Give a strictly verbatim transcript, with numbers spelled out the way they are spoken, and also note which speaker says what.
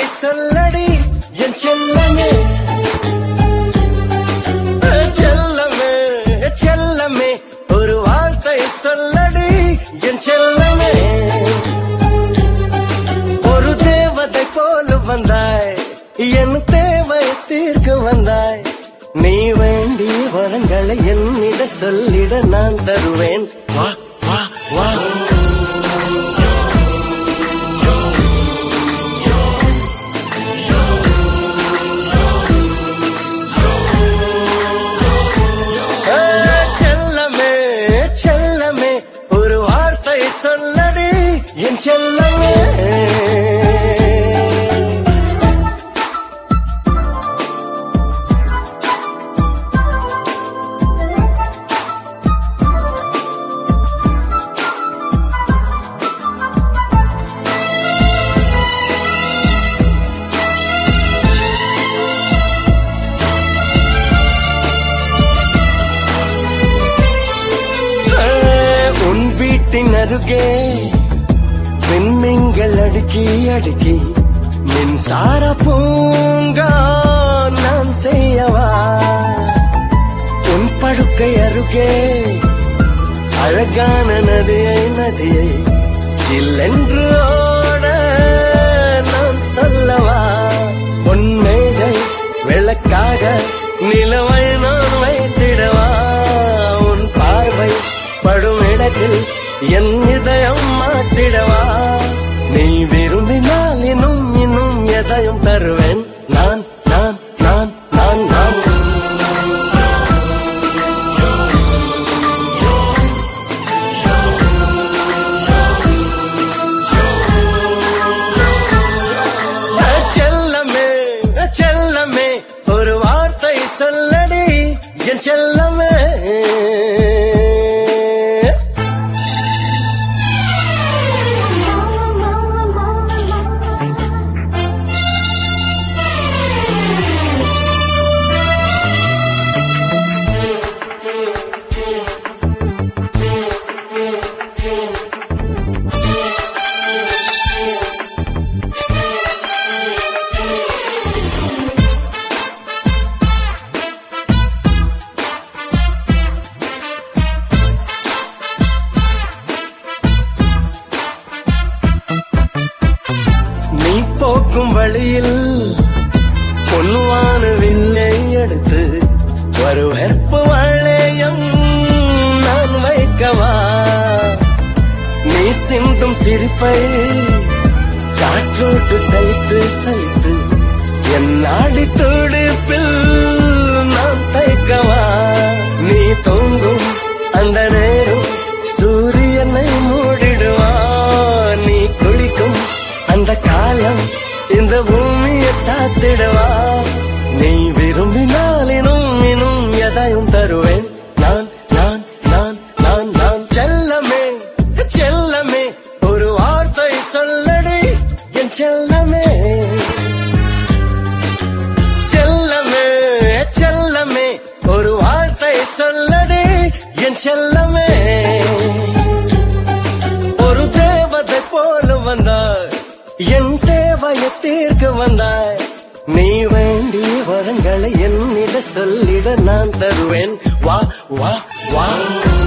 Speaker 1: சொல்லடி என் செல்லமே செல்லமே செல்லமே ஒரு வார்த்தை சொல்லடி என் செல்லமே ஒரு தேவதை போல வந்தாய் என் தேவை தீர்க்க வந்தாய் நீ வேண்டி வரங்களை என்னிட சொல்லிட நான் தருவேன் வா வா வா சொல்லடி என் செல்லமே உன் வீட்டின் அருகே விண்மீன்கள் அடுக்கி அடுக்கி மின்சார பூங்கா நான் செய்யவா உன் படுக்கை அருகே அழகான நதியை நதியை சில்லென்று ஓட நான் சொல்லவா உன் மேஜை விளக்காக நிலவை நான் வைத்திடவா உன் பார்வை படும் இடத்தில் என் இதயம் மாற்றிடவா நீ விரும்பினால் இன்னும் இன்னும் எதையும் தருவேன் நான் நான் நான் நான் நான் செல்லமே செல்லமே ஒரு வார்த்தை சொல்லடி என் செல்லமே போக்கும் வழியில் பொன்னுவான வில்லை எடுத்து ஒரு வெற்பு வளையம் நான் வைக்கவா நீ சிந்தும் சிரிப்பை காற்றோட்டு சலித்து சலித்து என் நாடி துடிப்பில் நான் தைக்கவா நீ தூங்கும் அந்த நேரம் சூரியனை மூடிடுவா நீ குளிக்கும் அந்த காலம் இந்த பூமியை சாத்திடவா நீ விரும்பினால் இன்னும் இன்னும் எதையும் தருவேன் நான் நான் நான் நான் நான் செல்லமே செல்லமே ஒரு வார்த்தை சொல்லடி என் செல்லமே செல்லமே செல்லமே ஒரு வார்த்தை சொல்லடி என் செல்லமே ஒரு தேவதை போல வந்தாய் என் தேவையை தீர்க்க வந்தாய் நீ வேண்டி வரங்களை என்னிட சொல்லிட நான் தருவேன் வா வா வா